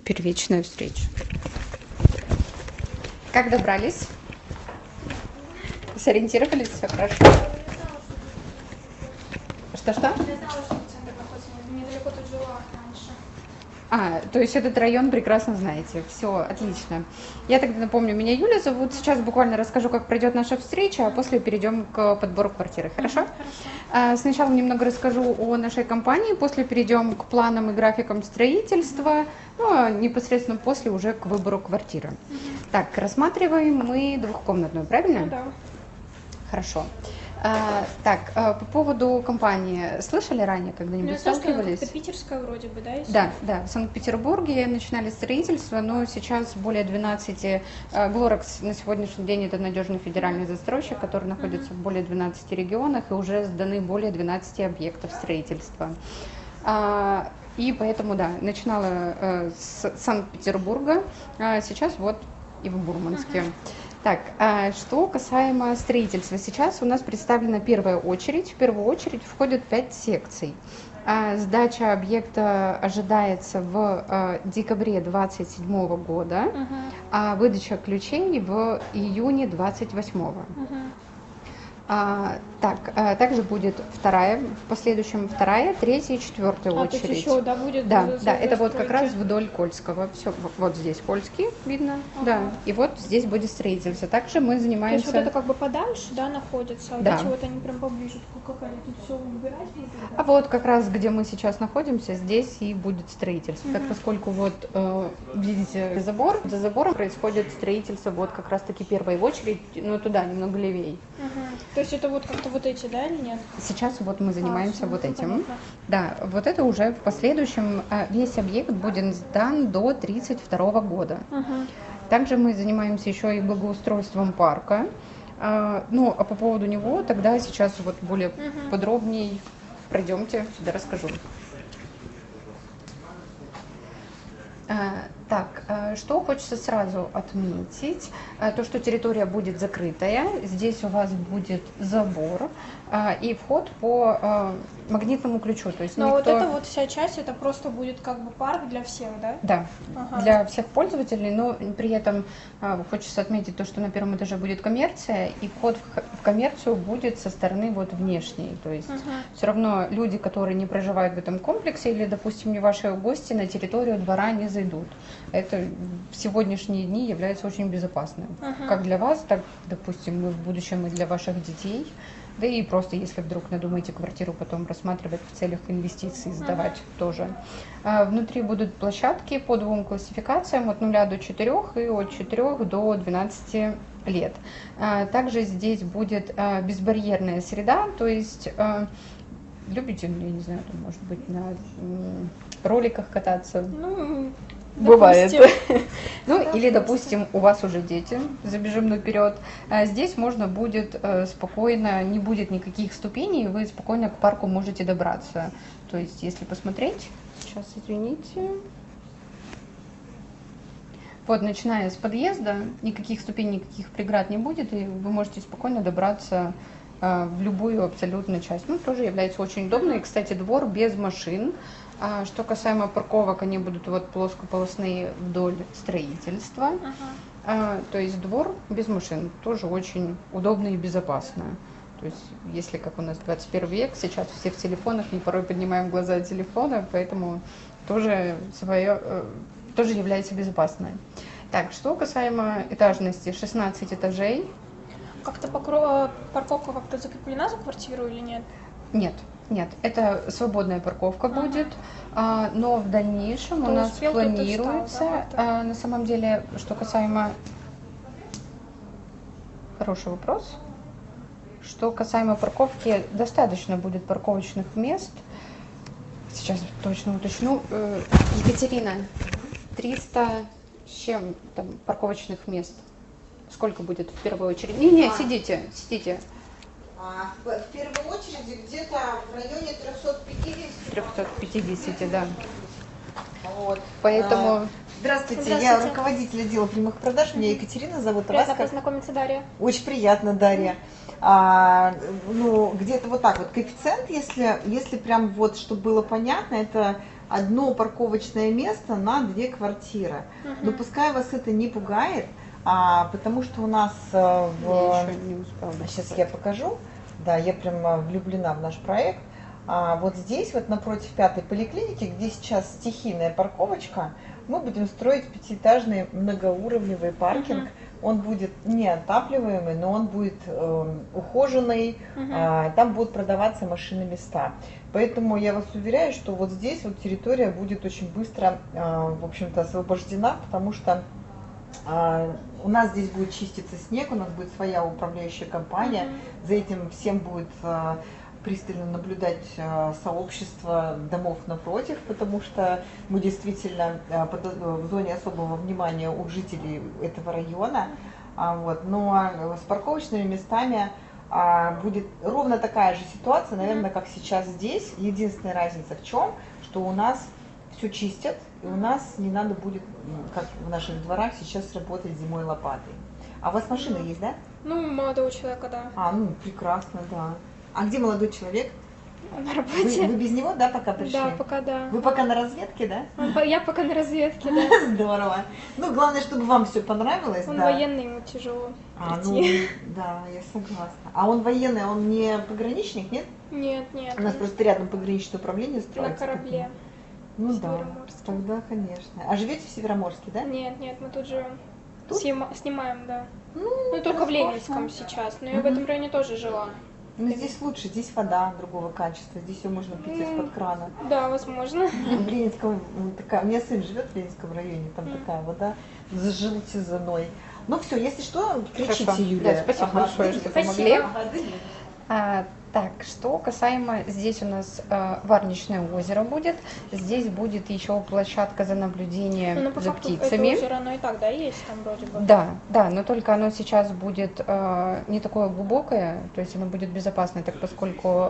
Первичная встреча. Как добрались? Сориентировались? Все хорошо? Что-что? Я знала, что центр находится недалеко, тут жила раньше. То есть этот район прекрасно знаете. Все, отлично. Я тогда напомню, меня Юля зовут. Сейчас буквально расскажу, как пройдет наша встреча, а после перейдем к подбору квартиры. Хорошо? Хорошо. Сначала немного расскажу о нашей компании, после перейдем к планам и графикам строительства, непосредственно после уже к выбору квартиры. Так, рассматриваем мы двухкомнатную, правильно? Ну да. Хорошо. По поводу компании. Слышали ранее, когда-нибудь сталкивались? Это питерская вроде бы, да? Если? Да, в Санкт-Петербурге начинали строительство, но сейчас более 12, Глорекс на сегодняшний день это надежный федеральный застройщик, который находится в более 12 регионах, и уже сданы более 12 объектов строительства. И поэтому, начинала с Санкт-Петербурга, сейчас вот и в Мурманске. Так, что касаемо строительства, сейчас у нас представлена первая очередь. В первую очередь входят 5 секций. Сдача объекта ожидается в декабре 2027 года, а выдача ключей в июне 2028. Также будет в последующем вторая, третья и четвертая очередь. Еще, будет? Да, это вот как раз вдоль Кольского. Все, вот здесь Кольский видно, да, и вот здесь будет строительство. Также мы занимаемся... То есть вот это как бы подальше, находится, да. Эти вот они прям поближе, какая тут все выбирать будет? А вот как раз, где мы сейчас находимся, здесь и будет строительство. Так, поскольку вот, видите, забор, за забором происходит строительство вот как раз-таки первой очередь, туда, немного левее. То есть это вот как-то вот эти, да, или нет? Сейчас вот мы занимаемся вот этим. Понятно. Да, вот это уже в последующем весь объект будет сдан до 1932 года. Также мы занимаемся еще и благоустройством парка. А по поводу него тогда сейчас вот более подробней пройдемте, сюда расскажу. Что хочется сразу отметить, то, что территория будет закрытая, здесь у вас будет забор и вход по магнитному ключу. То есть вот эта вот вся часть, это просто будет как бы парк для всех, да? Да, для всех пользователей, но при этом хочется отметить то, что на первом этаже будет коммерция, и вход в коммерцию будет со стороны вот внешней. То есть все равно люди, которые не проживают в этом комплексе или, допустим, не ваши гости, на территорию двора не зайдут. Это в сегодняшние дни является очень безопасным. Как для вас, так, допустим, в будущем и для ваших детей. Да и просто, если вдруг надумаете квартиру потом рассматривать в целях инвестиций, сдавать тоже. Внутри будут площадки по 2 классификациям, от 0 до 4 и от 4 до 12 лет. Также здесь будет безбарьерная среда, то есть любите, я не знаю, там, может быть, на роликах кататься? Бывает. Или, допустим, у вас уже дети, забежим наперед. Здесь можно будет спокойно, не будет никаких ступеней, вы спокойно к парку можете добраться. То есть, если посмотреть, сейчас, извините. Вот, начиная с подъезда, никаких ступеней, никаких преград не будет, и вы можете спокойно добраться в любую абсолютно часть. Тоже является очень удобно. И, кстати, двор без машин. Что касаемо парковок, они будут вот плоскополосные вдоль строительства. То есть двор без машин тоже очень удобно и безопасно. То есть если, как у нас 21 век, сейчас все в телефонах, мы порой поднимаем глаза от телефона, поэтому тоже является безопасной. Так, что касаемо этажности, 16 этажей. Как-то парковка как-то закреплена за квартиру или нет? Нет, это свободная парковка будет, но в дальнейшем у нас планируется, на самом деле, что касаемо... Хороший вопрос. Что касаемо парковки, достаточно будет парковочных мест. Сейчас точно уточню. Екатерина, 300 с чем там парковочных мест? Сколько будет в первую очередь? Не, сидите. В первую очередь где-то в районе 350. 350, да. Вот. Поэтому... Здравствуйте, я руководитель отдела прямых продаж, меня Екатерина зовут. Приятно познакомиться, Дарья. Очень приятно, Дарья. Где-то вот так вот коэффициент, если прям вот, чтобы было понятно, это одно парковочное место на 2 квартиры. Но пускай вас это не пугает, потому что у нас сейчас я покажу, да, я прям влюблена в наш проект. Вот здесь, вот напротив 5-й поликлиники, где сейчас стихийная парковочка, мы будем строить 5-этажный многоуровневый паркинг. Он будет неотапливаемый, но он будет ухоженный, там будут продаваться машины-места. Поэтому я вас уверяю, что вот здесь вот территория будет очень быстро, в общем-то, освобождена, потому что у нас здесь будет чиститься снег, у нас будет своя управляющая компания, за этим всем будет пристально наблюдать сообщество домов напротив, потому что мы действительно в зоне особого внимания у жителей этого района. Но с парковочными местами будет ровно такая же ситуация, наверное, как сейчас здесь. Единственная разница в чем, что у нас все чистят, и у нас не надо будет, как в наших дворах, сейчас работать зимой лопатой. А у вас машина есть, да? Ну, молодого человека, да. Ну, прекрасно, да. А где молодой человек? На работе. Вы без него, да, пока пришли? Да, пока да. Вы пока на разведке, да? Я пока на разведке, да. Здорово. Ну, главное, чтобы вам все понравилось. Он да. военный, ему тяжело Ну, да, я согласна. А он военный, он не пограничник, нет? Нет, нет. У нас просто рядом пограничное управление строится. На корабле. Ну да, тогда, конечно. А живете в Североморске, да? Нет, мы тут живем. Тут? Снимаем, да. Ну, только в Ленинском сейчас, но я в этом районе тоже жила. Ну, здесь лучше, здесь вода другого качества, здесь все можно пить из-под крана. Да, возможно. В Ленинском, у меня сын живет в Ленинском районе, там такая вода с желтизной. Ну все, если что, кричите, Юлия. Да, спасибо большое, что помогли. Так, что касаемо, здесь у нас Варничное озеро будет, здесь будет еще площадка за наблюдением за птицами. Это озеро, оно и так, да, есть там вроде бы? Да, но только оно сейчас будет не такое глубокое, то есть оно будет безопасное, так поскольку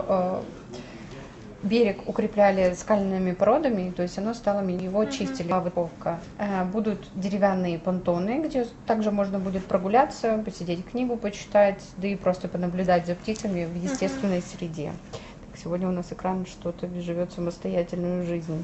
берег укрепляли скальными породами, то есть оно стало, его чистили. Будут деревянные понтоны, где также можно будет прогуляться, посидеть, книгу почитать, да и просто понаблюдать за птицами в естественной среде. Так, сегодня у нас экран что-то живет самостоятельную жизнь.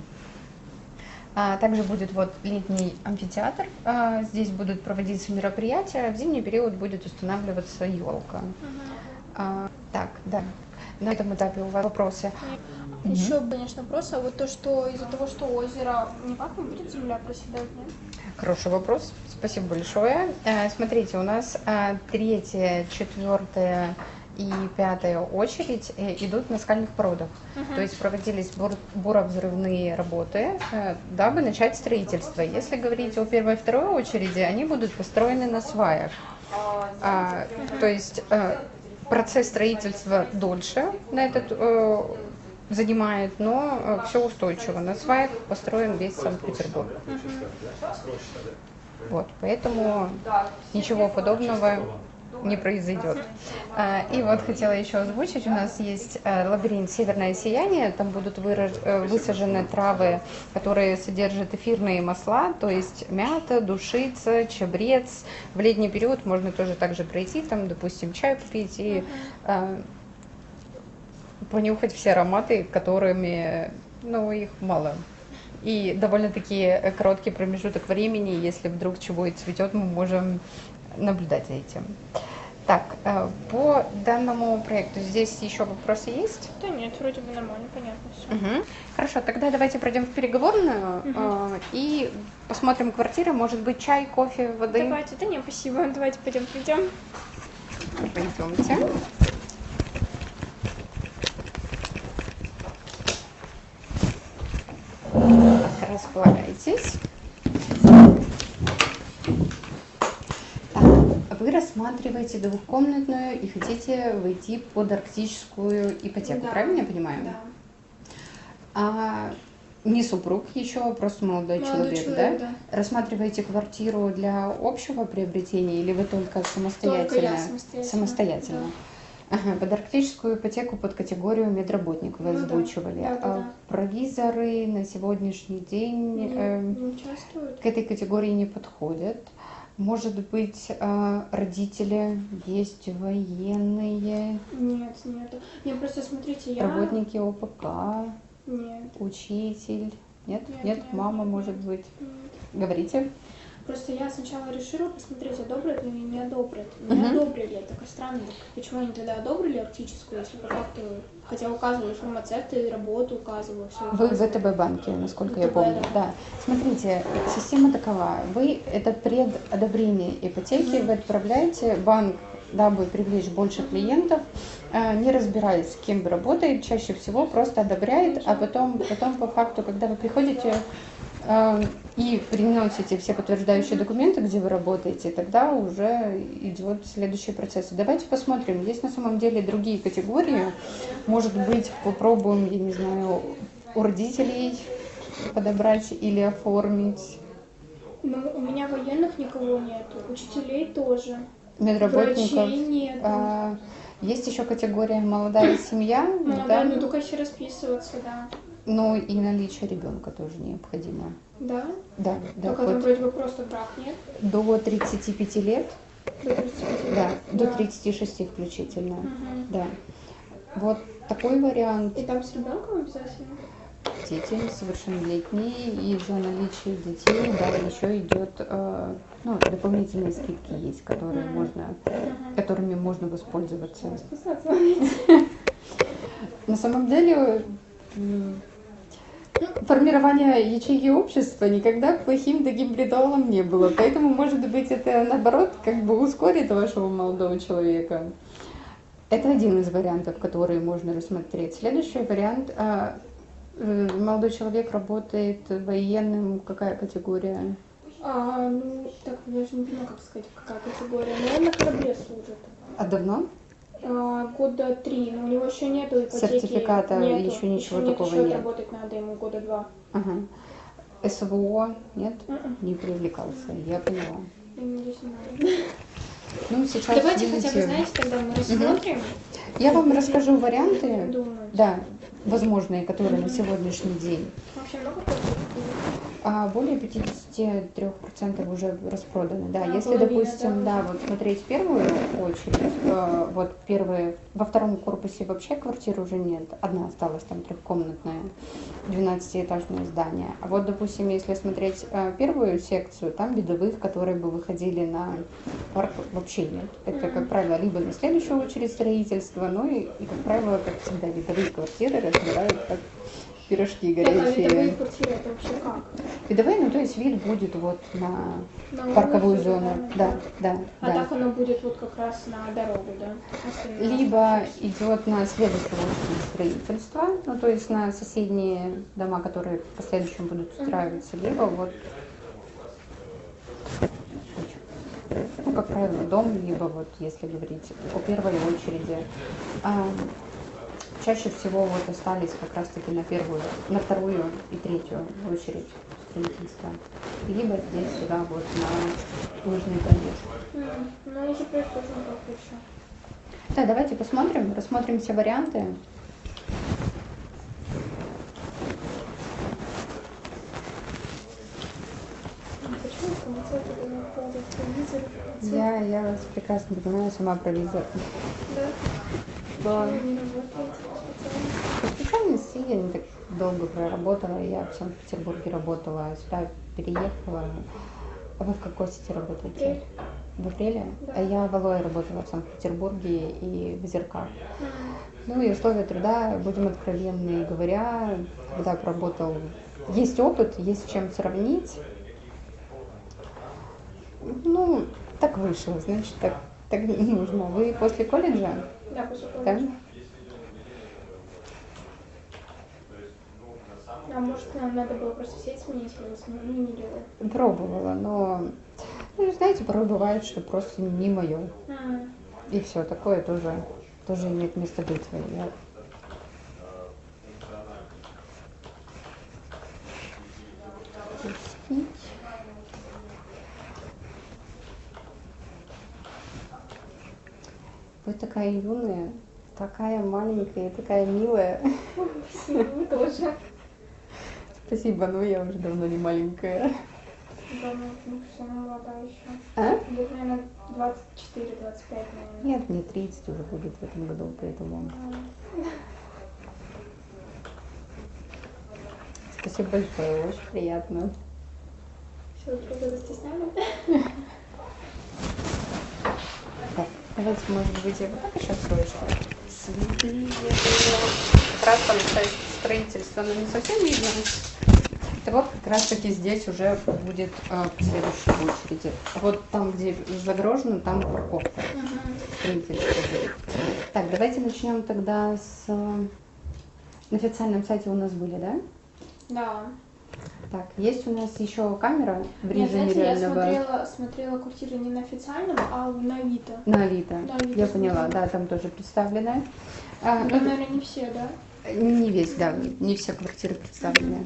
Также будет вот летний амфитеатр, здесь будут проводиться мероприятия, в зимний период будет устанавливаться елка. Так, да. На этом этапе у вас вопросы? Еще, конечно, вопрос, а вот то, что из-за того, что озеро, никак не будет земля проседать, нет? Хороший вопрос, спасибо большое. Смотрите, у нас 3-я, 4-я и 5-я очередь идут на скальных породах. То есть проводились буровзрывные работы, дабы начать строительство. Если говорить о 1-й и 2-й очереди, они будут построены на сваях. То есть процесс строительства дольше на этот занимает, но все устойчиво. На сваях построен весь Санкт-Петербург. Вот, поэтому ничего подобного не произойдет. И вот хотела еще озвучить, у нас есть лабиринт «Северное сияние», там будут высажены травы, которые содержат эфирные масла, то есть мята, душица, чабрец. В летний период можно тоже также пройти, там, допустим, чай попить и понюхать все ароматы, которыми, их мало. И довольно-таки короткий промежуток времени, если вдруг чего и цветет, мы можем наблюдать за этим. Так, по данному проекту здесь еще вопросы есть? Да нет, вроде бы нормально, понятно все. Хорошо, тогда давайте пройдем в переговорную и посмотрим квартиры. Может быть, чай, кофе, воды? Давайте, да нет, спасибо. Давайте пойдем. Пойдемте. Располагайтесь. Вы рассматриваете двухкомнатную и хотите войти под арктическую ипотеку, правильно я понимаю? Да. Не супруг еще, просто молодой человек, да? Рассматриваете квартиру для общего приобретения или вы только самостоятельно? Только я самостоятельно. Да. Ага, под арктическую ипотеку под категорию медработник вы озвучивали. Да. Провизоры на сегодняшний день не участвуют. К этой категории не подходят. Может быть, родители есть военные? Нет. Не, просто смотрите, работники ОПК? Нет. Учитель? Нет? Нет, Нет? нет, Мама, нет, может нет. быть. Нет. Говорите. Просто я сначала решила посмотреть, одобрят ли или не одобрят. Не одобрили, так странно. Почему они тогда одобрили оптическую, если по факту, хотя указывали фармацевты, работу указывала, все. Вы в ВТБ банке, насколько я ВТБ, помню. да. Да. Смотрите, система такова. Вы это предодобрение ипотеки, вы отправляете в банк, дабы привлечь больше клиентов, не разбираясь, с кем вы работаете, чаще всего просто одобряет, а потом по факту, когда вы приходите и приносите все подтверждающие документы, где вы работаете, тогда уже идет следующий процесс. Давайте посмотрим. Есть на самом деле другие категории. Может быть, попробуем, я не знаю, у родителей подобрать или оформить. Ну, у меня военных никого нету, учителей тоже. Медработников. Врачей нету. Есть еще категория молодая семья. Молодая, ну только еще расписываться, да. Ну и наличие ребенка тоже необходимо. Да? Да, Только там вроде бы просто брак, нет? до 35 лет. До 35 Да, лет. до 36 включительно. Мгм. Да. Вот такой вариант. И там с ребенком обязательно? Дети совершеннолетние, и за наличие детей, да, еще идет, дополнительные скидки есть, которыми можно воспользоваться. На самом деле, формирование ячейки общества никогда плохим таким ритуалом не было. Поэтому, может быть, это наоборот как бы ускорит вашего молодого человека. Это один из вариантов, которые можно рассмотреть. Следующий вариант. Молодой человек работает военным. Какая категория? Так, я даже не понимаю, как сказать, какая категория. Но он на корабле служит. А давно? Года 3, но у него еще нету ипотеки. Сертификата, нету. еще ничего нет, такого еще нет. работать надо ему года 2. Ага. СВО нет? Не привлекался, я поняла. Здесь не надо. Ну, сейчас, Давайте видите, хотя бы, знаете, тогда мы рассмотрим. я вам расскажу варианты, Думаю. да, возможные, которые на сегодняшний день. Вообще много платят? Более 53% уже распроданы. Да, если, половина, допустим, да. да, вот смотреть в первую очередь, во втором корпусе вообще квартир уже нет. Одна осталась, там трехкомнатная, 12-этажное здание. А вот, допустим, если смотреть первую секцию, там видовых, которые бы выходили на парк, вообще нет. Это, как правило, либо на следующую очередь строительства, ну и как правило, как всегда, видовые квартиры разбирают как пирожки Так, а горячие. видовые квартиры это вообще как? Видовые, ну то есть вид будет вот на На парковую улицу, зону. Да. А так оно будет вот как раз на дорогу, да? Остальное Либо идет на следующую очередь строительство, ну то есть на соседние дома, которые в последующем будут устраиваться, либо вот, ну как правило, дом, либо вот если говорить о первой очереди. Чаще всего вот остались как раз-таки на вторую и третью очередь строительства. Либо здесь сюда вот на Лыжный проезд. Ну, уже проект тоже не так еще. Да, давайте посмотрим, рассмотрим все варианты. Почему фармацевты не входят в телевизор? Я вас прекрасно понимаю, сама провизор. Да? Да. Почему не работает специально? По специальности я не так долго проработала, я в Санкт-Петербурге работала, сюда переехала. А вы в какой сети работаете? В апреле? Да. А я в Алое работала в Санкт-Петербурге и в Озерках. Ну и условия труда, будем откровенны говоря, когда поработал, есть опыт, есть с чем сравнить. Ну, так вышло, значит, так нужно. Вы после колледжа? Да, после Да? колледжа. А может, нам надо было просто сеть сменить, или сменили его? Пробовала, но, знаете, порой бывает, что просто не мое. И все, такое тоже имеет место быть. Вы такая юная, такая маленькая, такая милая. Спасибо, вы тоже. Спасибо, но я уже давно не маленькая. Да, ну все, молодая еще. А? Лет, наверное, 24-25, наверное. Нет, мне 30 уже будет в этом году, поэтому... Спасибо большое, очень приятно. Все, просто застесняли. Так, давайте, может быть, я вот так еще открою, что светлее. Как раз там часть строительства, но не совсем видно. Это вот как раз таки здесь уже будет в следующей очереди. Вот там, где загорожено, там парковка. Строительство будет. Так, давайте начнем тогда с... На официальном сайте у нас были, да? Да. Так, есть у нас еще камера в Нет, режиме знаете, реального... я смотрела квартиры не на официальном, а на Авито. На Авито. Да, Авито Я поняла, смотрела. да, там тоже представлены. Ну, наверное, не все, да? Не весь, да, не все квартиры представлены.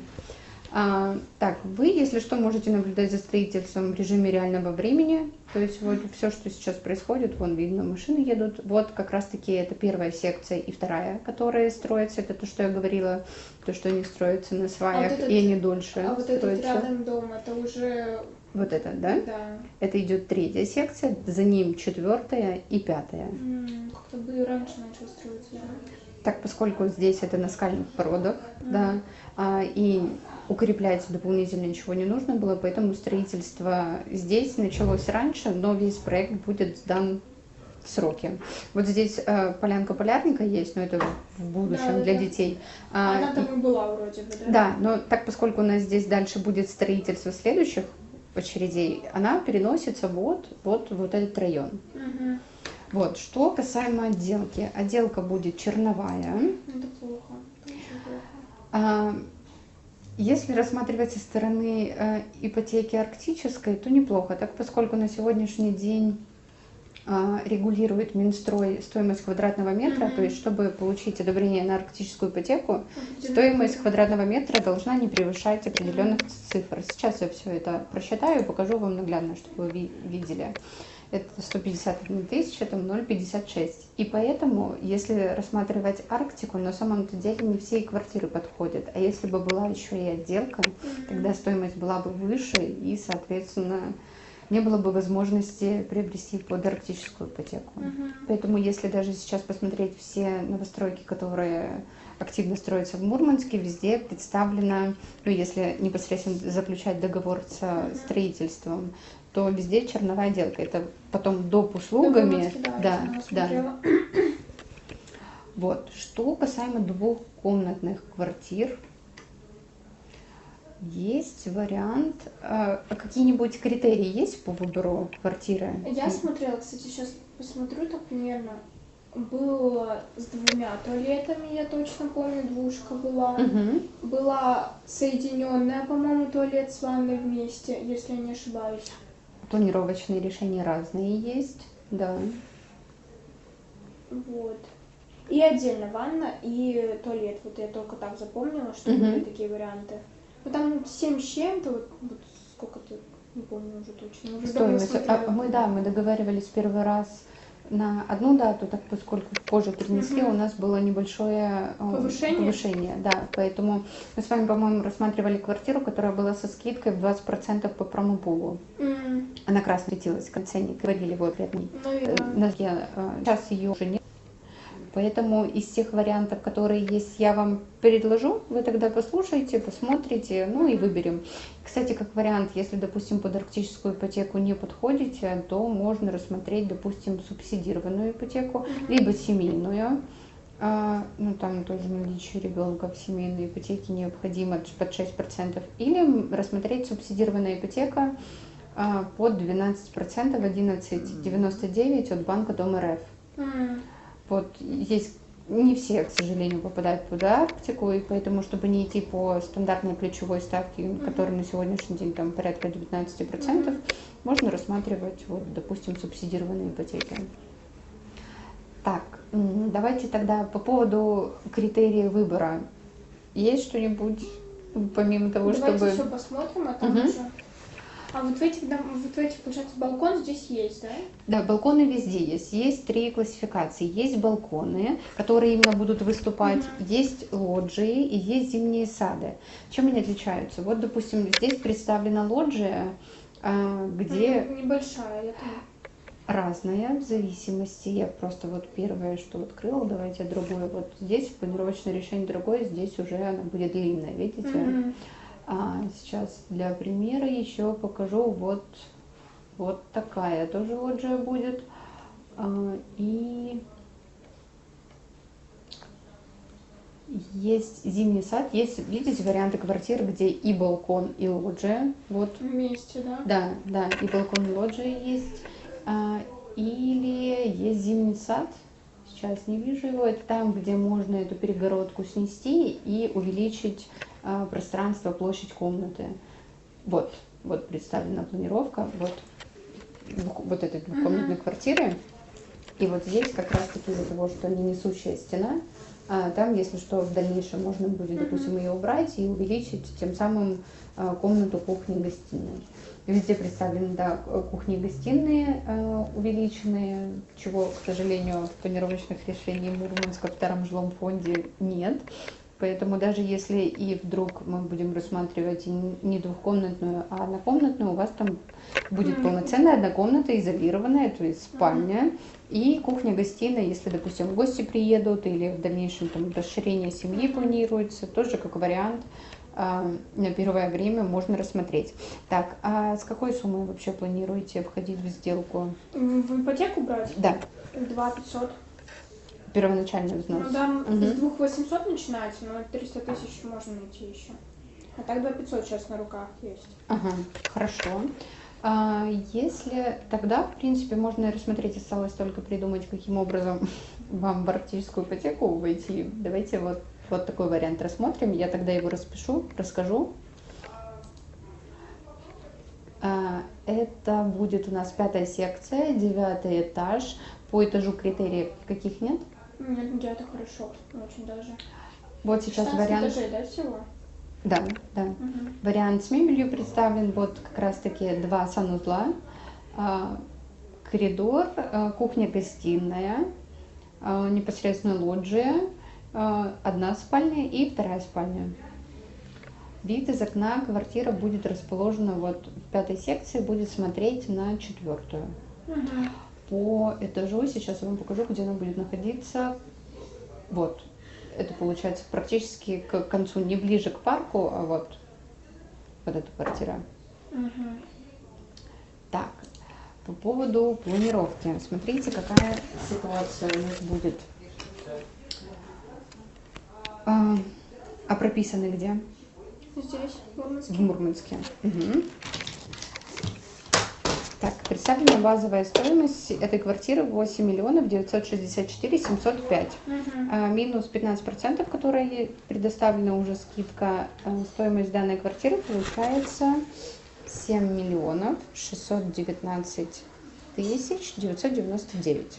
Так, вы, если что, можете наблюдать за строительством в режиме реального времени. То есть вот все, что сейчас происходит, вон видно, машины едут. Вот как раз-таки это первая секция и вторая, которые строятся. Это то, что я говорила, то, что они строятся на сваях, вот этот, и они дольше А вот строятся. этот рядом дом, это уже... Вот это, да? Да. Это идет третья секция, за ним четвертая и пятая. Как-то бы и раньше начал строиться, да? Так, поскольку здесь это на скальных породах, да, и укреплять дополнительно ничего не нужно было, поэтому строительство здесь началось раньше, но весь проект будет сдан в сроки. Вот здесь полянка полярника есть, но это в будущем для детей. Она там и была вроде бы, да? Да, но так, поскольку у нас здесь дальше будет строительство следующих очередей, она переносится вот этот район. Вот, что касаемо отделки. Отделка будет черновая. Это плохо. Это очень плохо. Если рассматривать со стороны ипотеки арктической, то неплохо, так поскольку на сегодняшний день регулирует Минстрой стоимость квадратного метра, то есть чтобы получить одобрение на арктическую ипотеку, стоимость квадратного метра должна не превышать определенных цифр. Сейчас я все это просчитаю и покажу вам наглядно, чтобы вы видели. Это 151 тысяча, там 0,56. И поэтому, если рассматривать Арктику, на самом-то деле не все и квартиры подходят. А если бы была еще и отделка, тогда стоимость была бы выше и, соответственно, не было бы возможности приобрести под арктическую ипотеку. Поэтому, если даже сейчас посмотреть все новостройки, которые активно строятся в Мурманске, везде представлено, ну, если непосредственно заключать договор со строительством, то везде черновая отделка. Это потом доп. Услугами. Да. Вот. Что касаемо двухкомнатных квартир, есть вариант. Какие-нибудь критерии есть по выбору квартиры? Я смотрела, кстати, сейчас посмотрю так примерно. Было с 2 туалетами, я точно помню, двушка была. Была соединенная, по-моему, туалет с ванной вместе, если я не ошибаюсь. Планировочные решения разные есть, да. Вот. И отдельно ванна и туалет. Вот я только так запомнила, что были такие варианты. Ну там 7 с чем-то, вот сколько-то, не помню уже точно. Уже стоимость. Мы договаривались первый раз на одну дату, так поскольку позже перенесли, у нас было небольшое повышение. Да, поэтому мы с вами, по-моему, рассматривали квартиру, которая была со скидкой в 20% по промопулу. Она красной светилась, ценник, говорили вот ряд дней. Сейчас ее уже нет. Поэтому из тех вариантов, которые есть, я вам предложу, вы тогда послушаете, посмотрите, ну и выберем. Кстати, как вариант, если, допустим, под арктическую ипотеку не подходите, то можно рассмотреть, допустим, субсидированную ипотеку, либо семейную. Ну, там тоже наличие ребенка в семейной ипотеке необходимо под 6%. Или рассмотреть субсидированная ипотека под 12%, 11,99 от Банка Дом РФ. Вот есть, не все, к сожалению, попадают под Арктику, и поэтому, чтобы не идти по стандартной ключевой ставке, которая на сегодняшний день там порядка 19%, можно рассматривать, вот, допустим, субсидированные ипотеки. Так, давайте тогда по поводу критерия выбора. Есть что-нибудь, помимо того, давайте чтобы... все посмотрим, а там уже... А вот в этих, получается, балкон здесь есть, да? Да, балконы везде есть. Есть 3 классификации. Есть балконы, которые именно будут выступать, есть лоджии и есть зимние сады. Чем они отличаются? Вот, допустим, здесь представлена лоджия, где... Небольшая, это... разная в зависимости. Я просто вот первое, что открыла, давайте другое. Вот здесь планировочное решение другое, здесь уже она будет длинная, видите? Сейчас для примера еще покажу вот такая тоже лоджия будет. И есть зимний сад, есть, видите, варианты квартир, где и балкон, и лоджия. Вот. Вместе, да? Да, да, и балкон, и лоджия есть. Или есть зимний сад, сейчас не вижу его, это там, где можно эту перегородку снести и увеличить пространство, площадь комнаты. Вот представлена планировка вот этой двухкомнатной квартиры. И вот здесь как раз-таки из-за того, что не несущая стена, там, если что, в дальнейшем можно будет, допустим, ее убрать и увеличить тем самым комнату кухни-гостиной. Везде представлены, да, кухни и гостиные увеличенные, чего, к сожалению, в планировочных решениях Мурманска в втором жилом фонде нет. Поэтому даже если и вдруг мы будем рассматривать не двухкомнатную, а однокомнатную, у вас там будет полноценная одна комната, изолированная, то есть спальня, и кухня-гостиная, если, допустим, гости приедут или в дальнейшем там расширение семьи планируется, тоже как вариант на первое время можно рассмотреть. Так, а с какой суммой вообще планируете входить в сделку? В ипотеку брать? Да. 2500. Первоначальный взнос. Ну да, с 2800 начинается, но 300 тысяч можно найти еще. А так 2500 сейчас на руках есть. Ага, хорошо. Если тогда, в принципе, можно и рассмотреть, осталось только придумать, каким образом вам в арктическую ипотеку войти. Давайте вот такой вариант рассмотрим. Я тогда его расскажу. Это будет у нас 5-я секция, 9-й этаж. По этажу критериев каких нет? Нет, это хорошо, очень даже. Вот сейчас 16 вариант. этажей, да, всего? Да. Вариант с мебелью представлен. Вот как раз-таки 2 санузла, коридор, кухня-гостиная, непосредственно лоджия, 1 спальня и 2 спальня. Вид из окна квартира будет расположена вот в 5-й секции, будет смотреть на 4-ю. По этажу сейчас я вам покажу, где она будет находиться. Вот. Это получается практически к концу, не ближе к парку, а вот эта квартира. Так, по поводу планировки. Смотрите, какая ситуация у нас будет. А прописаны где? Здесь, в Мурманске. В Мурманске. Так, представлена базовая стоимость этой квартиры 8 миллионов 964 705. Минус 15%, которые предоставлена уже скидка. Стоимость данной квартиры получается 7 миллионов 619 тысяч 999.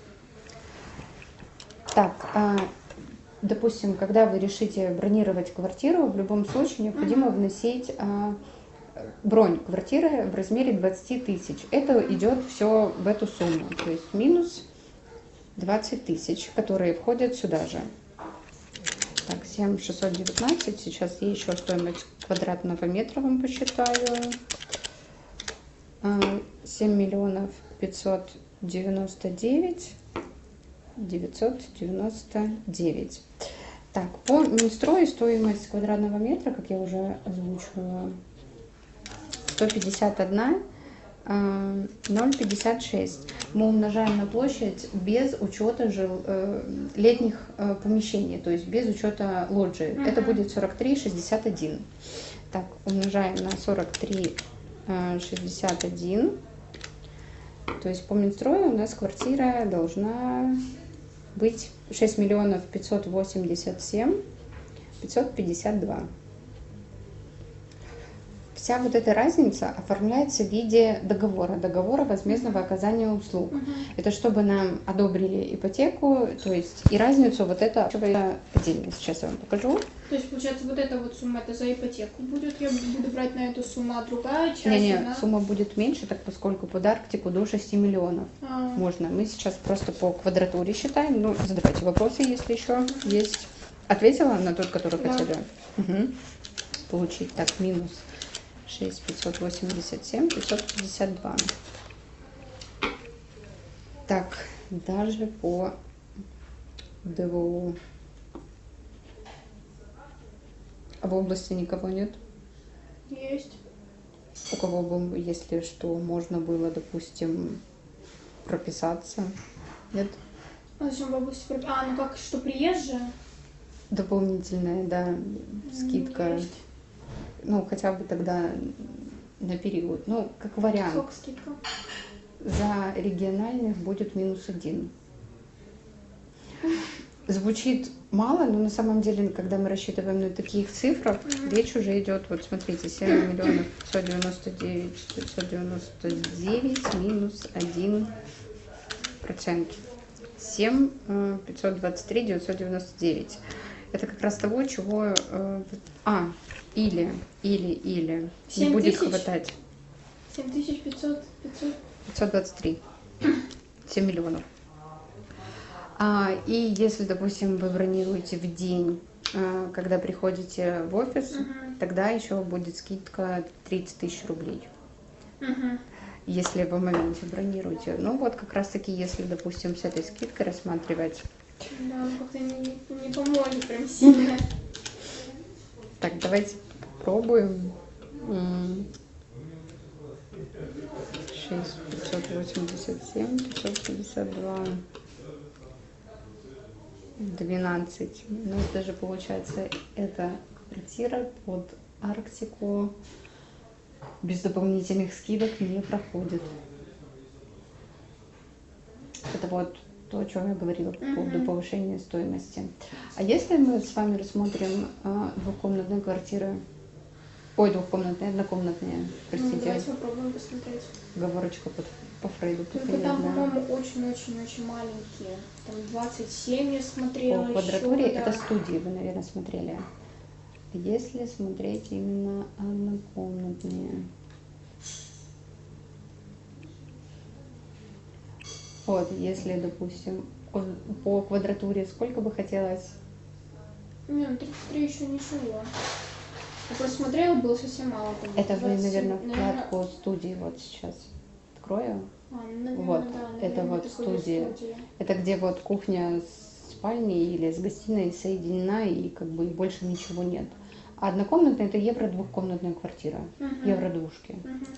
Так, допустим, когда вы решите бронировать квартиру, в любом случае необходимо вносить бронь квартиры в размере 20 тысяч. Это идет все в эту сумму, то есть минус 20 тысяч, которые входят сюда же. Так, 7 619, сейчас я еще стоимость квадратного метра вам посчитаю. 7 миллионов 599 999. Так, по Минстрою стоимость квадратного метра, как я уже озвучивала, 151 0,56. Мы умножаем на площадь без учета летних помещений, то есть без учета лоджии. Это будет 43,61. Так, умножаем на 43,61. То есть по Минстрою у нас квартира должна быть 6 миллионов 587 552. Вся вот эта разница оформляется в виде договора возмездного оказания услуг. Это чтобы нам одобрили ипотеку, то есть и разницу вот это отдельно. Сейчас я вам покажу. То есть, получается, вот эта вот сумма, это за ипотеку будет, я буду брать на эту сумму, а другая часть... Не, сумма будет меньше, так поскольку под Арктику до 6 миллионов можно. Мы сейчас просто по квадратуре считаем. Ну, задавайте вопросы, если еще есть. Ответила на тот, который хотели получить. Так, минус 6 587 552. Так, даже по ДВУ. А в области никого нет? Есть. У кого бы, если что, можно было, допустим, прописаться? Нет? А зачем в области ну как, что приезжие? Дополнительная, да, скидка. Есть. Ну, хотя бы тогда на период. Ну, как вариант. Сколько скидка? За региональных будет -1. Звучит мало, но на самом деле, когда мы рассчитываем на таких цифрах, речь уже идет, вот смотрите, 7 миллионов 599 599 минус 1%. 7 523 999. Это как раз того, чего... или не 7 будет тысяч? хватать. 7500, 523. 7 миллионов. И если, допустим, вы бронируете в день, когда приходите в офис, тогда еще будет скидка 30 тысяч рублей. Если вы в моменте бронируете. Ну вот как раз таки, если, допустим, с этой скидкой рассматривать. Да, как-то не поможет прям сильно. Так, давайте попробуем. 6 587 552 12. Ну, это же получается, это квартира под Арктику без дополнительных скидок не проходит. Это вот то, о чем я говорила по поводу повышения стоимости. А если мы с вами рассмотрим двухкомнатные квартиры, двухкомнатные, однокомнатные, простите. Давайте попробуем посмотреть. Оговорочка по Фрейду. Только там, по-моему, очень-очень-очень маленькие. Там 27 я смотрела. По квадратуре еще, это да. студии, вы, наверное, смотрели. Если смотреть именно однокомнатные. Вот, если, допустим, по квадратуре сколько бы хотелось? Нет, 33 еще ничего. Я просто смотрела, было совсем мало. Там, Это вы, 27, наверное, вкладку студии вот сейчас открою. Наверное, Вот, да, это вот студия. Это где вот кухня с спальней или с гостиной соединена, и как бы и больше ничего нет. А однокомнатная это евро двухкомнатная квартира, евро двушки.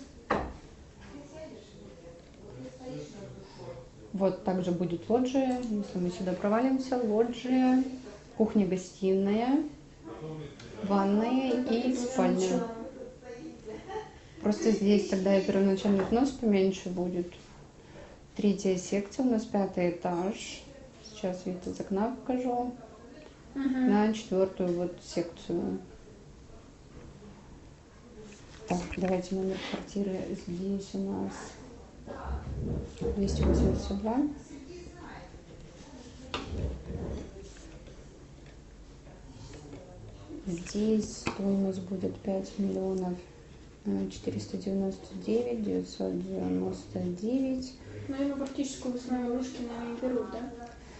Вот также будет лоджия, если мы сюда провалимся, лоджия, кухня-гостиная, ванная и спальня. Просто здесь тогда и первоначальный взнос поменьше будет. 3-я секция, у нас 5-й этаж. Сейчас вид из окна покажу. На 4-ю вот секцию. Так, давайте номер квартиры. Здесь у нас 282. Здесь стоимость будет 5 миллионов 499 999. Наверное, практическую в основном игрушки, наверное, не берут, да?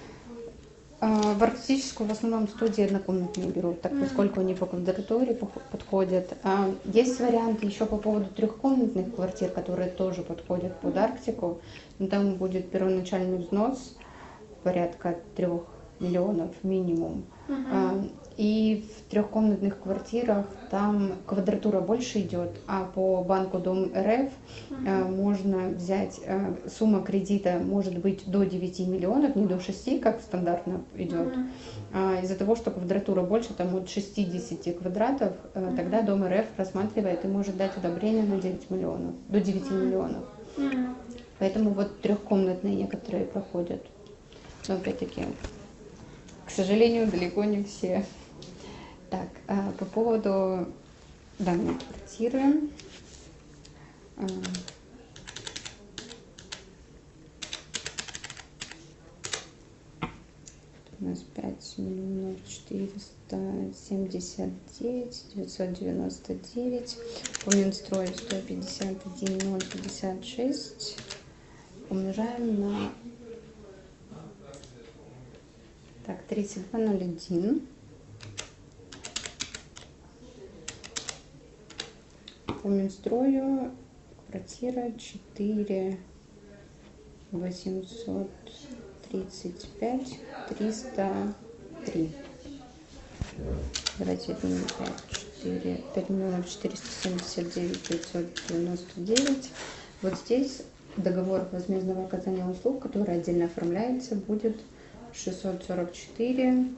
В арктическую в основном студии однокомнатные берут, так поскольку они по квадратуре подходят. Есть варианты еще по поводу трехкомнатных квартир, которые тоже подходят под Арктику. Но там будет первоначальный взнос порядка 3 миллионов минимум. И в трехкомнатных квартирах там квадратура больше идет, а по банку Дом РФ можно взять, сумма кредита может быть до 9 миллионов, не до 6, как стандартно идет. Из-за того, что квадратура больше, там от 60 квадратов, тогда Дом РФ рассматривает и может дать одобрение на 9 миллионов, до 9 миллионов. Поэтому вот трехкомнатные некоторые проходят. Но опять-таки, к сожалению, далеко не все. Так, по поводу данной квартиры. У нас 5 миллионов 479 999. По Минстрою 151 056. Умножаем на 3201. По Минстрою квартира 4 835 303. Давайте отнимем 5 миллионов 479 599. Вот здесь договор возмездного оказания услуг, который отдельно оформляется, будет 644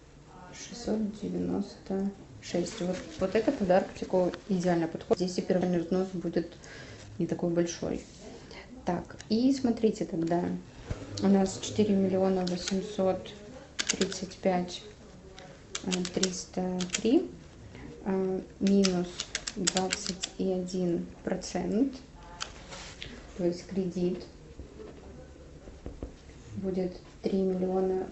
696. Вот это под Арктику идеально подходит. Здесь и первый взнос будет не такой большой. Так, и смотрите тогда. У нас 4 миллиона 835 303 минус 21%, то есть кредит будет 3 миллиона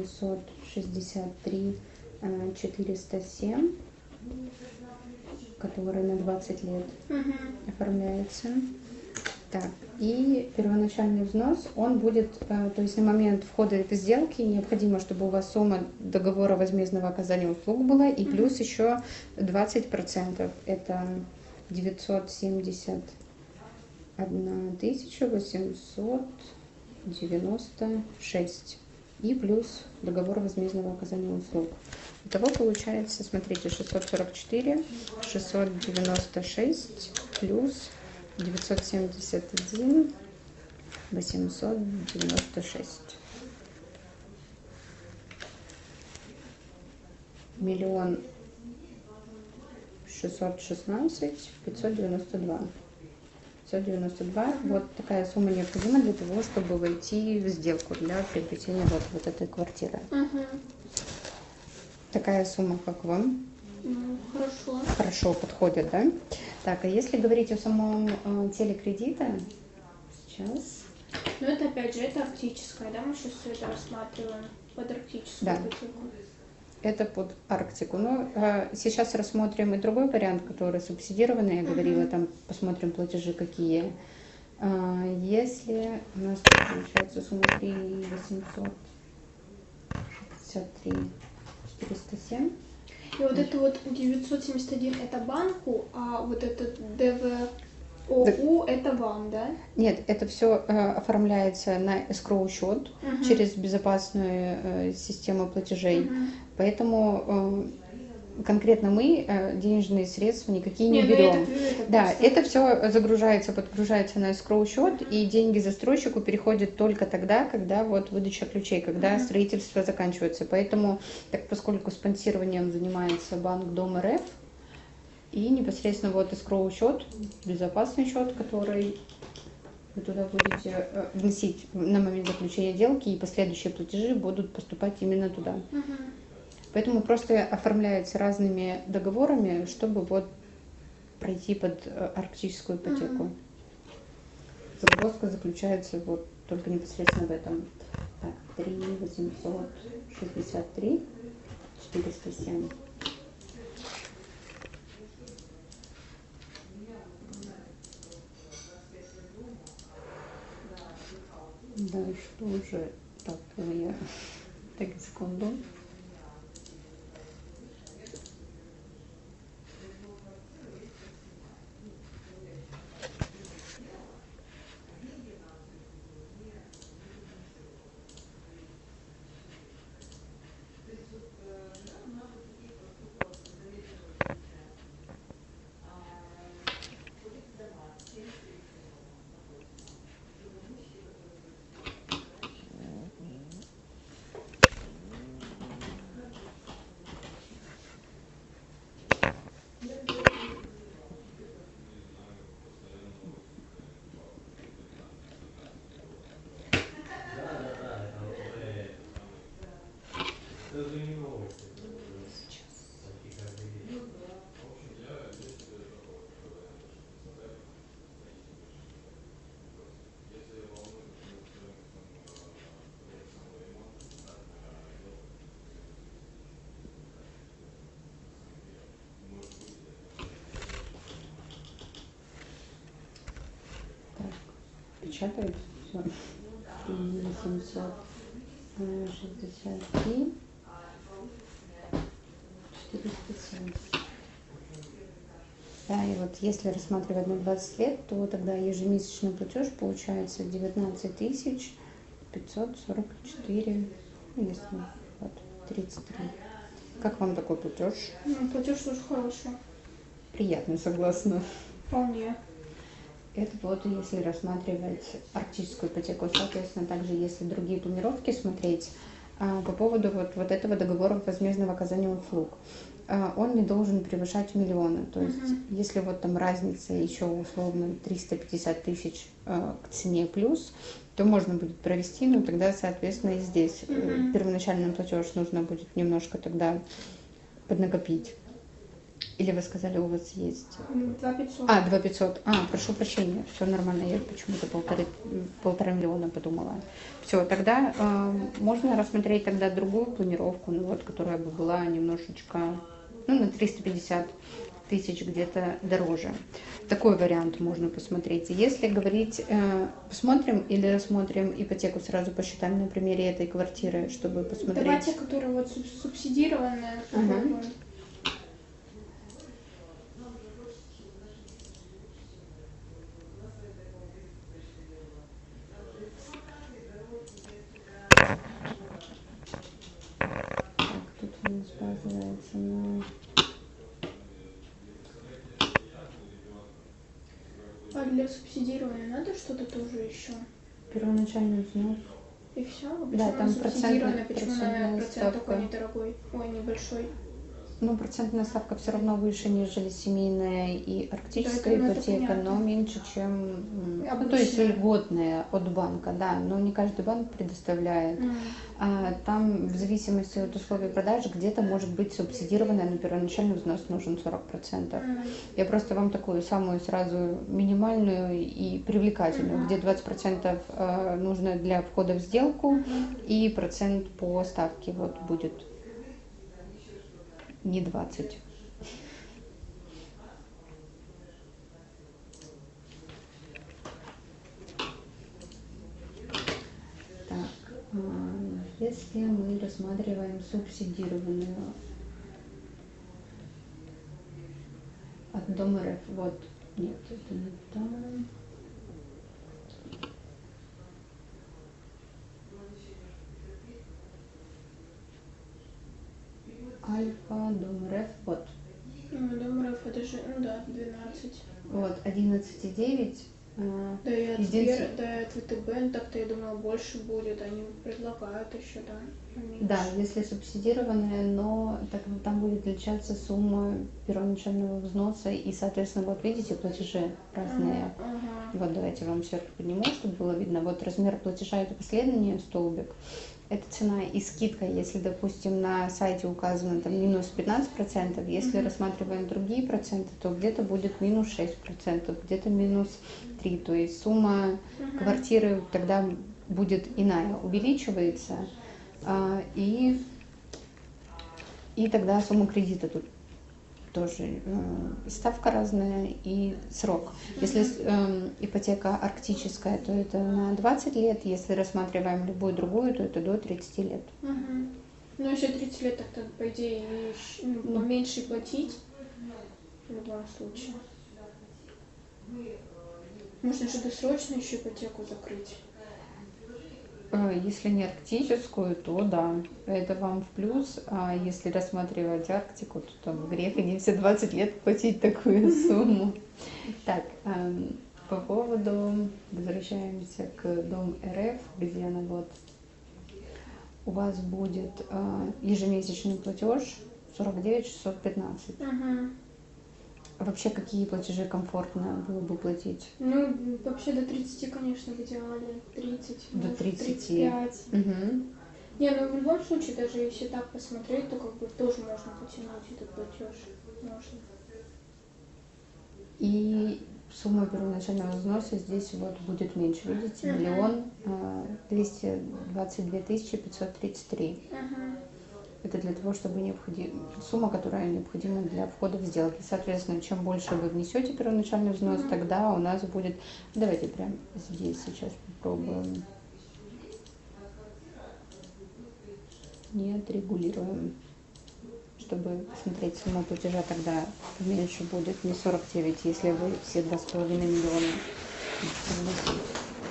863 407, который на 20 лет оформляется. Так, и первоначальный взнос, он будет, то есть на момент входа этой сделки необходимо, чтобы у вас сумма договора возмездного оказания услуг была, и плюс еще 20%, это 971 896, и плюс договор возмездного оказания услуг. Итого получается, смотрите, 644, 696 плюс 971 896. Миллион 616 592. 592. Вот такая сумма необходима для того, чтобы войти в сделку для приобретения вот этой квартиры. Такая сумма, как вам? Хорошо. Хорошо подходит, да? Так, а если говорить о самом теле кредита, сейчас... Ну, это опять же, это арктическое, да? Мы сейчас все это рассматриваем под арктическую ипотеку. Это под Арктику. Но сейчас рассмотрим и другой вариант, который субсидированный, я говорила, там посмотрим платежи какие. Если у нас получается сумма 3 863 407. И вот это вот 971 это банку, а вот этот ДВОУ это вам, да? Нет, это все оформляется на escrow счет через безопасную систему платежей. Поэтому конкретно мы денежные средства никакие не берем. Да, это все загружается, подгружается на escrow счет, и деньги застройщику переходят только тогда, когда вот выдача ключей, когда строительство заканчивается. Поэтому, так поскольку спонсированием занимается Банк Дом РФ, и непосредственно вот escrow счет, безопасный счет, который вы туда будете вносить на момент заключения сделки, и последующие платежи будут поступать именно туда. Поэтому просто оформляется разными договорами, чтобы вот пройти под арктическую ипотеку. Загвоздка заключается вот только непосредственно в этом. Так, 3 863 407. Да, что уже такое? Так, секунду. Печатает все. 863 407. Да, и вот если рассматривать на 20 лет, то тогда ежемесячный платеж получается 19 544, ну, если вот 33. Как вам такой платеж? Ну, платеж тоже хороший. Приятно, согласна. Вполне. Это вот если рассматривать арктическую ипотеку. Соответственно, также если другие планировки смотреть, по поводу вот этого договора возмездного оказания услуг, он не должен превышать миллионы. То есть, если вот там разница еще условно 350 тысяч к цене плюс, то можно будет провести, но тогда, соответственно, и здесь первоначальный платеж нужно будет немножко тогда поднакопить. Или вы сказали, у вас есть? 2500. 2500. Прошу прощения, все нормально, я почему-то полтора миллиона подумала. Все, тогда можно рассмотреть тогда другую планировку, ну вот, которая бы была немножечко, ну, на 350 тысяч где-то дороже. Такой вариант можно посмотреть. Если говорить, посмотрим или рассмотрим ипотеку, сразу посчитаем на примере этой квартиры, чтобы посмотреть. Давайте, которая вот субсидированная. Тут у нас базовая цена. А для субсидирования надо что-то тоже еще? Первоначальный взнос. И все? Да, там субсидированная, почему процентная процент ставка. такой недорогой? Ой, небольшой. Ну, процентная ставка все равно выше, нежели семейная и арктическая Да, ипотека, но меньше, чем, ну, то есть льготная от банка, да, но не каждый банк предоставляет. Там в зависимости от условий продажи где-то может быть субсидированная, но первоначальный взнос нужен 40%. Я просто вам такую самую сразу минимальную и привлекательную, где 20% нужно для входа в сделку и процент по ставке вот будет. Не 20. Так, если мы рассматриваем субсидированную от Дом РФ, вот, нет, это не там. Альфа, Дом РФ, вот. Дом РФ, это же, ну да, 12. Вот, 11,9. Да и от ВТБ, так-то я думала, больше будет, они предлагают еще, да. Поменьше. Да, если субсидированная, но так, там будет отличаться сумма первоначального взноса и, соответственно, вот видите, платежи разные. Вот давайте вам сверху подниму, чтобы было видно. Вот размер платежа это последний столбик. Это цена и скидка, если, допустим, на сайте указано там минус 15%, если рассматриваем другие проценты, то где-то будет минус 6%, где-то минус 3%. То есть сумма квартиры тогда будет иная, увеличивается, и тогда сумма кредита тут тоже ставка разная и срок. Если ипотека арктическая, то это на 20 лет, если рассматриваем любую другую, то это до 30 лет. Ну, если 30 лет, так по идее, меньше платить в любом случае. Можно же досрочно еще ипотеку закрыть. Если не арктическую, то да, это вам в плюс. А если рассматривать Арктику, то там грех и не все 20 лет платить такую сумму. Так, по поводу, возвращаемся к Дом РФ, где она вот, у вас будет ежемесячный платеж 49 615. Вообще, какие платежи комфортно было бы платить? Ну, вообще до 30, конечно, в идеале. 30, до 30. 35. Не, ну в любом случае, даже если так посмотреть, то как бы тоже можно потянуть этот платеж. Можно. И сумма первоначального взноса здесь вот будет меньше, видите? 1 222 533. Это для того, чтобы сумма, которая необходима для входа в сделки. Соответственно, чем больше вы внесете первоначальный взнос, тогда у нас будет... Давайте прямо здесь сейчас попробуем. Не отрегулируем, чтобы смотреть сумму платежа, тогда меньше будет, не 49, если вы все 2,5 миллиона согласитесь.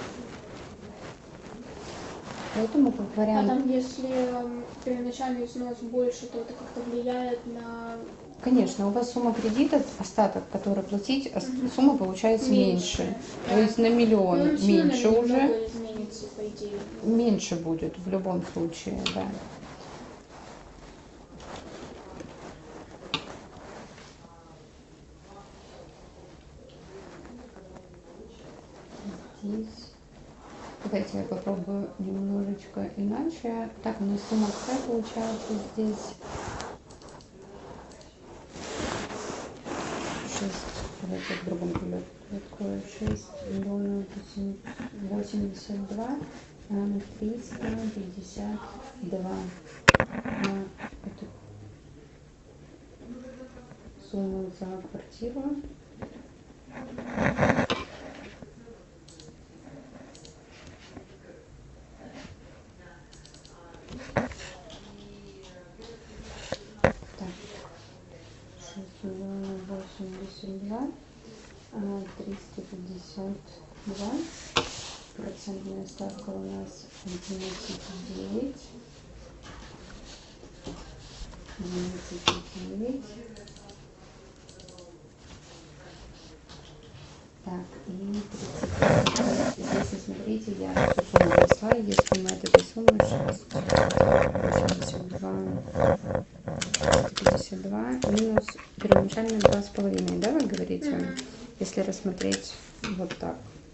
Поэтому как А вариант... там, если первоначальный взнос больше, то это как-то влияет на... Конечно, у вас сумма кредита, остаток, который платить, сумма получается меньше. Да. То есть на миллион Ну, меньше сильно уже. немного изменится, по идее. Меньше будет в любом случае, да. Здесь. Давайте я попробую немножечко иначе. Так, у нас сумма какая получается здесь? 6. Давайте в другом полете открою. 6 миллионов 82 на 352. Это сумма за квартиру. Так, 6 миллионов 82, 352. Процентная ставка у нас 11,9. 11,9. Так, и 30. Если смотрите, я всю сумму внесла, если мы от этой суммы 52 минус первоначально 2,5, да, вы говорите? Если рассмотреть вот так.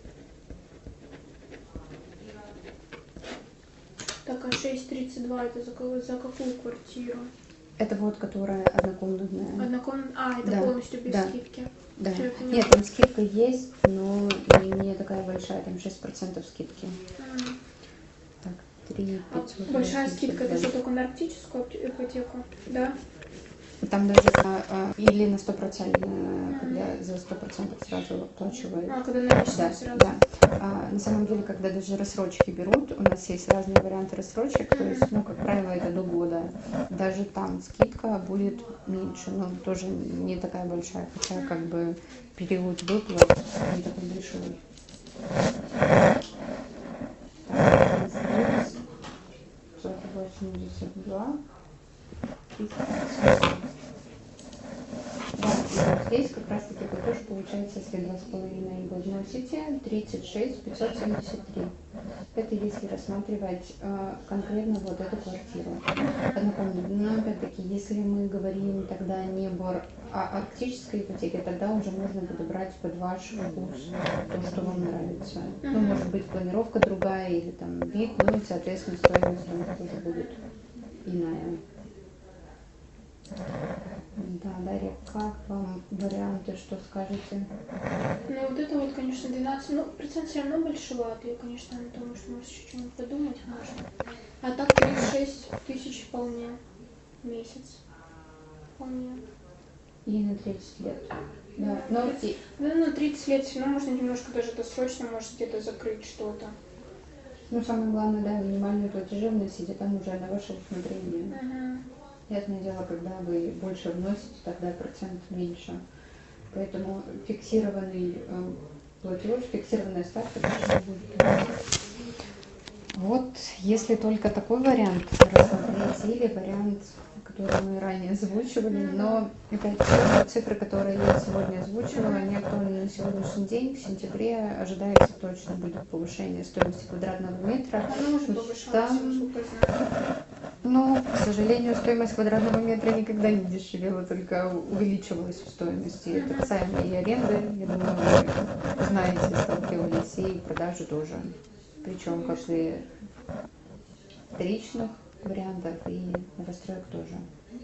Так, а 6,32 это за какую квартиру? Это вот, которая однокомнатная. Это Да, полностью без да. скидки. Да. Всё, я поняла. Нет, там скидка есть, но не такая большая, там 6% скидки. Так, 3,500. Большая скидка это же только на арктическую ипотеку, да? Там даже или на 100%, когда за 100% сразу оплачивают. Когда наличные Да, сразу. да. На самом деле, когда даже рассрочки берут, у нас есть разные варианты рассрочек, то есть, как правило, это до года. Даже там скидка будет меньше, но тоже не такая большая, хотя как бы период выплат не такой большой. Так, здесь 182. Да, и вот здесь как раз таки платеж получается, если 2,5 вы вносите, 36 573. Это если рассматривать конкретно вот эту квартиру. Но опять-таки, если мы говорим тогда не о арктической ипотеке, тогда уже можно подобрать под ваш вкус то, что вам нравится. Ну, может быть, планировка другая или там вид, ну и, соответственно, стоимость там тоже будет иная. Да, Дарья, как вам варианты, что скажете? Ну вот это вот, конечно, 12, ну процент все равно большеватый, я, конечно, думаю, что может еще что-нибудь подумать можно. А так 36 тысяч вполне в месяц. Вполне. И на 30 лет. Да, но на 30 лет все равно можно немножко даже досрочно, может где-то закрыть что-то. Ну, самое главное, да, минимальные платежи вносите, там уже на ваше усмотрение. Ясное дело, когда вы больше вносите, тогда процент меньше. Поэтому фиксированный платеж, фиксированная ставка тоже будет. Вот, если только такой вариант рассмотреть, или вариант, который мы ранее озвучивали, но опять же, цифры, которые я сегодня озвучивала, они актуальны на сегодняшний день. В сентябре ожидается точно будет повышение стоимости квадратного метра. Оно уже повышалось, насколько я знаю. Ну, к сожалению, стоимость квадратного метра никогда не дешевела, только увеличивалась в стоимости. Это касаемо и аренды, я думаю, вы знаете, сталкивались, и продажи тоже. Причем как и вторичных вариантов, и новостроек тоже.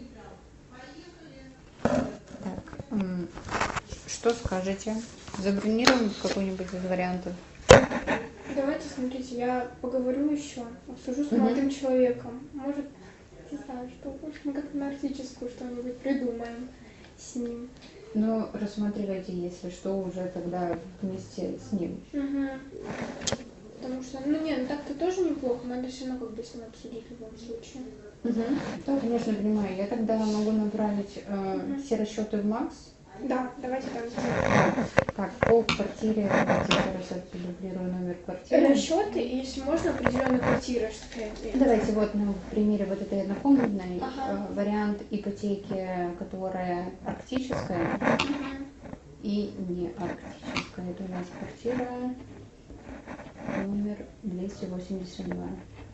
Так, что скажете? Забронируем какой-нибудь из вариантов? Давайте, смотрите, я поговорю еще, обсужу с молодым человеком. Может, не знаю, что, может, мы как-то на арктическую что-нибудь придумаем с ним. Ну, рассматривайте, если что, уже тогда вместе с ним. Потому что, ну нет, ну так-то тоже неплохо, надо все равно как бы с ним обсудить в любом случае. Да, конечно, понимаю. Я тогда могу направить все расчеты в Макс. Да, давайте так сделаем. Так, по квартире, давайте сейчас я продублирую номер квартиры. Расчеты, и если можно, определенные квартиры. Давайте вот на примере вот этой однокомнатной Ага. вариант ипотеки, которая арктическая и не арктическая. Это у нас квартира номер 282.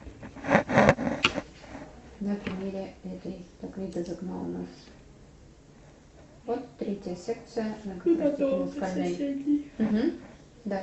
На примере этой, так вид из окна у нас. Вот третья секция на скальной. Да.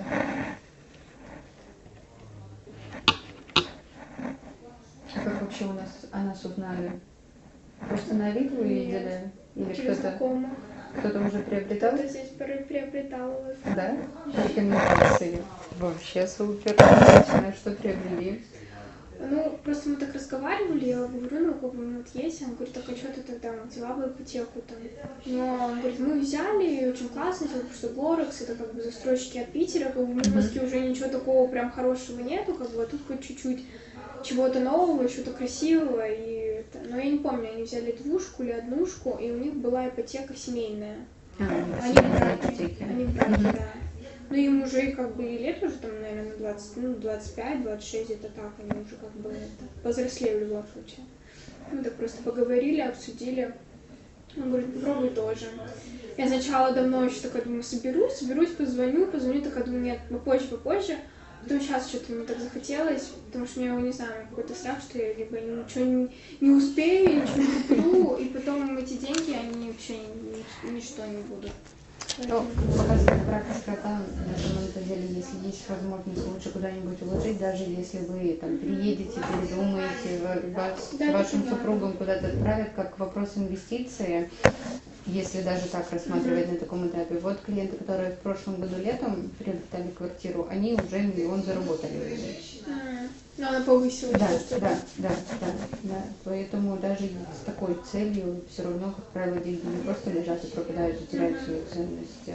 А как вообще у нас о нас узнали? Просто на вид вы видели? Или Через знакомых. кто-то уже приобретал? Кто-то здесь приобретал вас. Да? Рекомендации. Вообще супер. Отлично, что приобрели. Ну, просто мы так разговаривали, я говорю, ну, как бы, вот есть, он говорит, так а что ты тогда взяла бы ипотеку там? Но он говорит, мы взяли, очень классно, потому что Горекс, это как бы застройщики от Питера, как бы в Москве уже ничего такого прям хорошего нету, как бы, а тут хоть чуть-чуть чего-то нового, чего-то красивого, и это... Но я не помню, они взяли двушку или однушку, и у них была ипотека семейная. Они в браке, да. Ну, им уже как бы и лет уже там, наверное, 20, ну, 25, 26, это так, они уже как бы это, повзрослели в любом случае. Мы так просто поговорили, обсудили. Он говорит, попробуй тоже. Я сначала давно еще такая думаю, соберусь, позвоню, такая думаю, нет, попозже. Потом сейчас что-то мне так захотелось, потому что у меня, не знаю, какой-то страх, что я либо ничего не успею, ничего не куплю, и потом эти деньги, они вообще ничто не будут. Ну, показывает практика, там, на самом деле, если есть возможность лучше куда-нибудь уложить, даже если вы там приедете, передумаете, вас с вашим супругом куда-то отправят, как вопрос инвестиции, если даже так рассматривать на таком этапе. Вот клиенты, которые в прошлом году летом приобретали квартиру, они уже 1 миллион заработали. Но она повысилась. Да. Поэтому даже с такой целью все равно, как правило, деньги не просто лежат и пропадают и теряют свою ценность.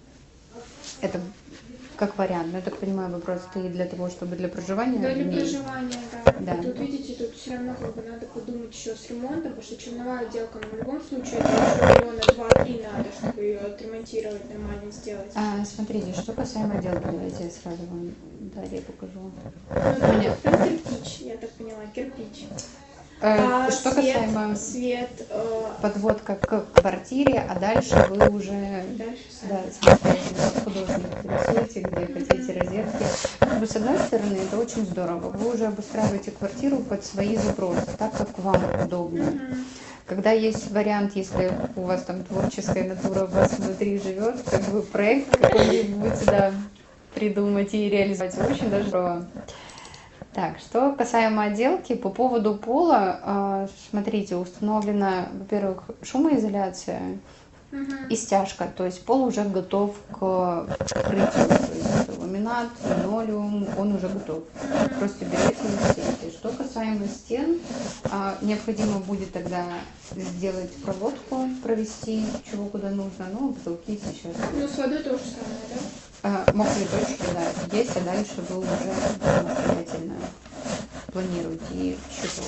Это как вариант. Но я так понимаю, вопрос стоит для того, чтобы для проживания? Да, для проживания, да. Тут, видите, тут все равно как бы надо подумать еще с ремонтом, потому что черновая отделка, ну, в любом случае, это еще миллиона 2-3 надо, чтобы ее отремонтировать, нормально сделать. Смотрите, что касаемо отделки, давайте я сразу вам далее покажу. Ну, это кирпич, я так поняла, кирпич. Что касаемо свет, подводка к квартире, а дальше вы уже самостоятельно художник рисуете, где хотите розетки. С одной стороны, это очень здорово. Вы уже обустраиваете квартиру под свои запросы, так как вам удобно. Когда есть вариант, если у вас там творческая натура у вас внутри живет, как бы проект какой-нибудь придумать и реализовать, очень даже здорово. Так, что касаемо отделки, по поводу пола, смотрите, установлена, во-первых, шумоизоляция и стяжка, то есть пол уже готов к покрытию, то есть ламинат, линолеум, он уже готов, просто берете и сеете. Что касаемо стен, необходимо будет тогда сделать проводку, провести чего куда нужно, ну, потолки сейчас. Ну, с водой то же самое, да? Мокрые точки, да, есть, а дальше вы уже самостоятельно планируете и щиток.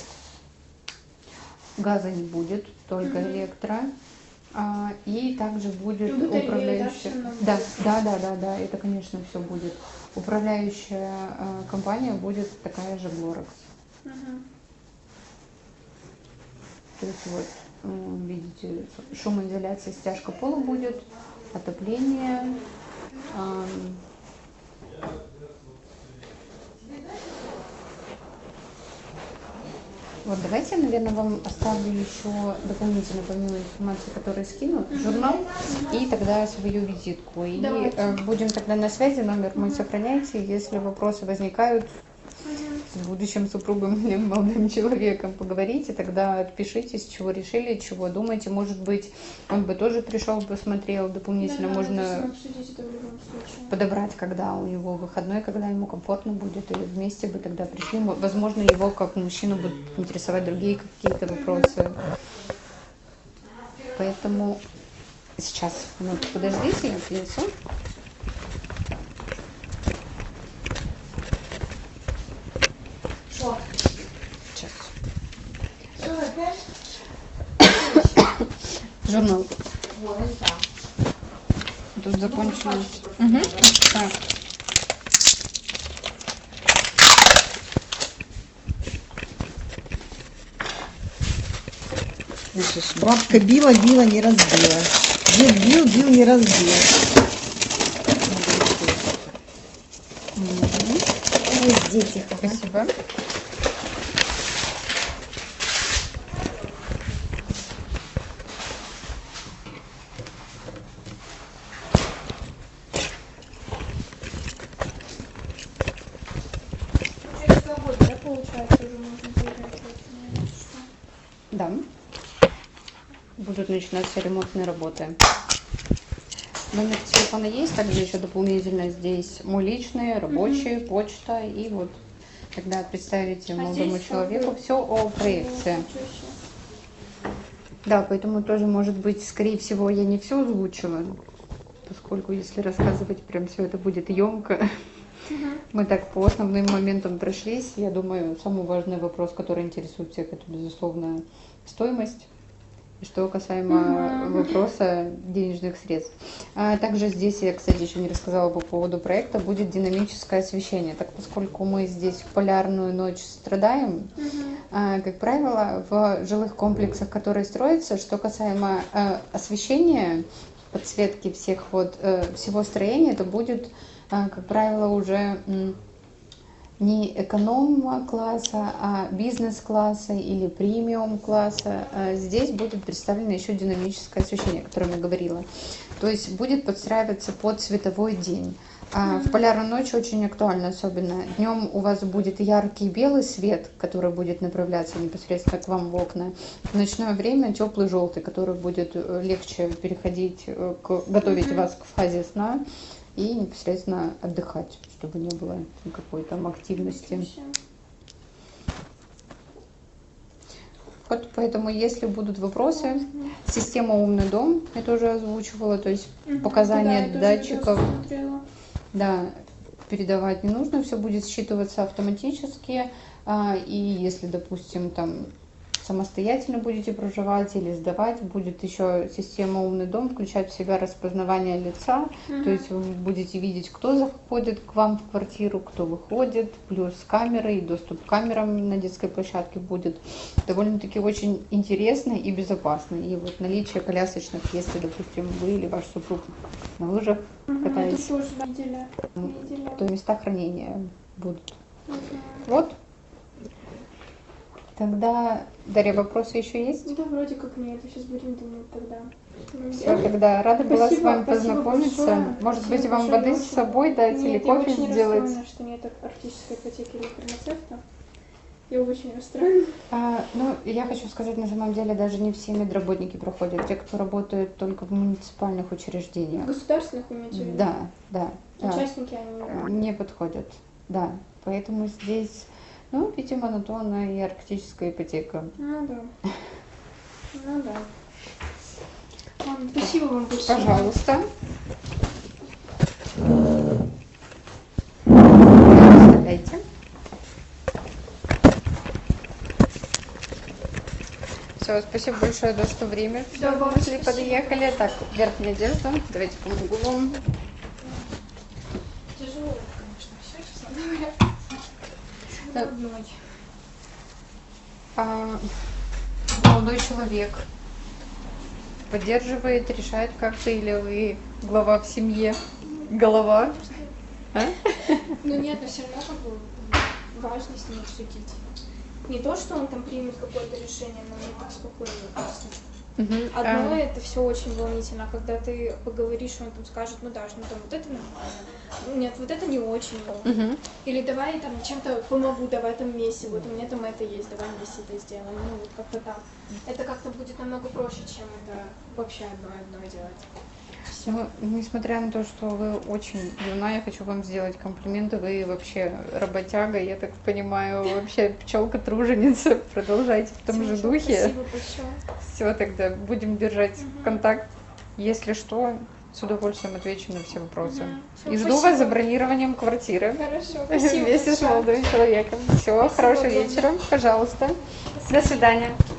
Газа не будет, только электро. И также будет управляющая... Да, это, конечно, все будет. Управляющая компания будет такая же Горекс. То есть вот, видите, шумоизоляция, стяжка пола будет, отопление. Вот давайте я, наверное, вам оставлю еще дополнительно, помимо информации, которую скину, журнал и тогда свою визитку. И будем тогда на связи, номер мой сохраняйте. Если вопросы возникают с будущим супругом или молодым человеком, поговорите, тогда отпишитесь, чего решили, чего думаете. Может быть, он бы тоже пришел, посмотрел дополнительно. Можно подобрать, когда у него выходной, когда ему комфортно будет, и вместе бы тогда пришли. Возможно, его как мужчину будут интересовать другие какие-то вопросы. Поэтому сейчас, минутку, подождите, я принесу. Журнал. Вот, да. Тут закончилось. Угу. Так. Слышишь, бабка била, била, не разбила. Дед бил, бил, не разбил. Ой, дети. Спасибо. Получается, уже можно заезжать. Да. Будут начинаться ремонтные работы. Номер телефона есть, также еще дополнительно здесь мой личный, рабочий, почта. И вот когда представите молодому человеку все о проекте. Да, поэтому тоже, может быть, скорее всего, я не все озвучила, поскольку если рассказывать прям все это будет емко. Мы так по основным моментам прошлись. Я думаю, самый важный вопрос, который интересует всех, это, безусловно, стоимость. И что касаемо вопроса денежных средств. Также здесь, я, кстати, еще не рассказала по поводу проекта, будет динамическое освещение. Так, поскольку мы здесь в полярную ночь страдаем, как правило, в жилых комплексах, которые строятся, что касаемо освещения, подсветки всего строения, это будет, как правило, уже не эконом-класса, а бизнес-класса или премиум-класса. Здесь будет представлено еще динамическое освещение, о котором я говорила. То есть будет подстраиваться под световой день. В полярную ночь очень актуально, особенно. Днем у вас будет яркий белый свет, который будет направляться непосредственно к вам в окна. В ночное время теплый желтый, который будет легче переходить, готовить вас к фазе сна и непосредственно отдыхать, чтобы не было никакой там активности. Вот поэтому, если будут вопросы, система «Умный дом» я тоже озвучивала, то есть показания датчиков. Да, передавать не нужно, все будет считываться автоматически. И если, допустим, там самостоятельно будете проживать или сдавать, будет еще система «Умный дом» включать в себя распознавание лица, то есть вы будете видеть, кто заходит к вам в квартиру, кто выходит, плюс камеры и доступ к камерам на детской площадке будет довольно-таки очень интересно и безопасно. И вот наличие колясочных, если, допустим, вы или ваш супруг на лыжах катаетесь, то места хранения будут. Вот. Тогда, Дарья, вопросы еще есть? Да, вроде как нет, сейчас будем думать тогда. Все, тогда рада была с вами познакомиться. Большое. Может быть, вам воды с собой дать или кофе сделать? Я очень расстроена, что нет арктической ипотеки или фармацевта. Я очень расстроена. Я хочу сказать, на самом деле, даже не все медработники проходят. Те, кто работают только в муниципальных учреждениях. Государственных имеете в виду? Да. Участники они не подходят. Да, поэтому здесь... видимо, на то она и арктическая ипотека. Ну да. Ладно, спасибо вам большое. Пожалуйста. Оставляйте. Все, спасибо большое за что время. Все, вышли, подъехали. Так, верхняя одежда. Давайте помогу вам. Тяжело, конечно, все, честно говоря. Молодой человек поддерживает, решает как-то, или вы глава в семье? Голова? Ну нет, но все равно как бы важно с ним обсудить. Не то, что он там примет какое-то решение, но мне так спокойно просто. Одно это все очень волнительно, а когда ты поговоришь, он там скажет, ну Даш, там вот это нормально, нет, вот это не очень. Или давай там чем-то помогу, давай там вместе, вот у меня там это есть, давай вместе это сделаем, ну вот как-то так. Это как-то будет намного проще, чем это вообще одно делать. Несмотря на то, что вы очень юна, я хочу вам сделать комплименты. Вы вообще работяга, я так понимаю, вообще пчелка-труженица. Продолжайте в том же духе. Спасибо большое. Все, тогда будем держать контакт. Если что, с удовольствием отвечу на все вопросы. И жду вас за бронированием квартиры. Хорошо, спасибо вместе с молодым человеком. Всего хорошего вечера. Пожалуйста. До свидания.